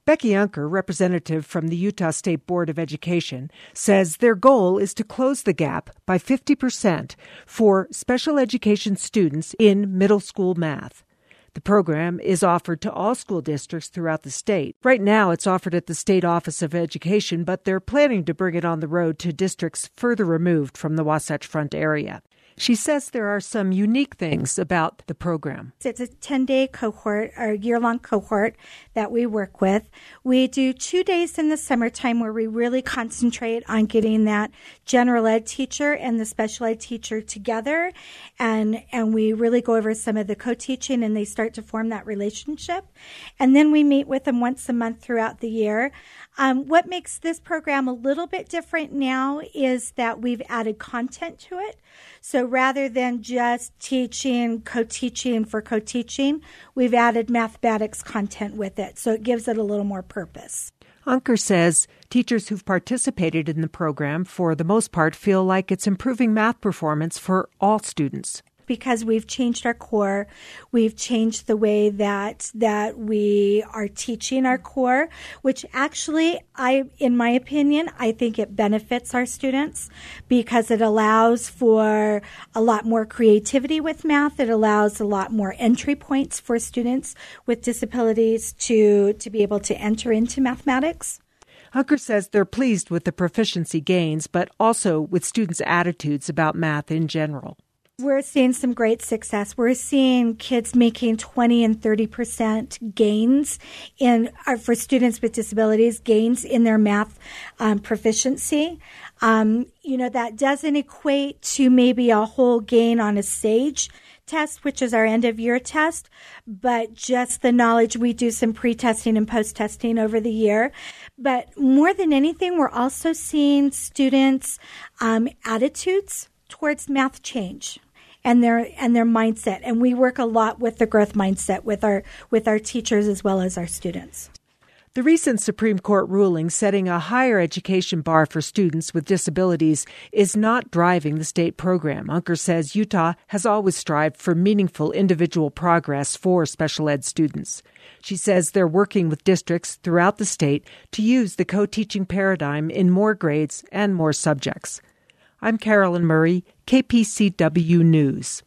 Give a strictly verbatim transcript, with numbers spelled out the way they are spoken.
Becky Unker, representative from the Utah State Board of Education, says their goal is to close the gap by fifty percent for special education students in middle school math. The program is offered to all school districts throughout the state. Right now, it's offered at the State Office of Education, but they're planning to bring it on the road to districts further removed from the Wasatch Front area. She says there are some unique things about the program. It's a ten-day cohort, or year-long cohort that we work with. We do two days in the summertime where we really concentrate on getting that general ed teacher and the special ed teacher together, and, and we really go over some of the co-teaching, and they start to form that relationship. And then we meet with them once a month throughout the year. Um, what makes this program a little bit different now is that we've added content to it. So rather than just teaching, co-teaching for co-teaching, we've added mathematics content with it. So it gives it a little more purpose. Unker says teachers who've participated in the program, for the most part, feel like it's improving math performance for all students. Because we've changed our core, we've changed the way that that we are teaching our core, which actually, I, in my opinion, I think it benefits our students because it allows for a lot more creativity with math. It allows a lot more entry points for students with disabilities to, to be able to enter into mathematics. Unker says they're pleased with the proficiency gains, but also with students' attitudes about math in general. We're seeing some great success. We're seeing kids making twenty and thirty percent gains in uh, for students with disabilities, gains in their math um, proficiency. Um, you know, that doesn't equate to maybe a whole gain on a SAGE test, which is our end of year test, but just the knowledge. We do some pre-testing and post-testing over the year. But more than anything, we're also seeing students' um, attitudes towards math change. And their and their mindset, and we work a lot with the growth mindset with our with our teachers as well as our students. The recent Supreme Court ruling setting a higher education bar for students with disabilities is not driving the state program. Unker says Utah has always strived for meaningful individual progress for special ed students. She says they're working with districts throughout the state to use the co-teaching paradigm in more grades and more subjects. I'm Carolyn Murray, K P C W News.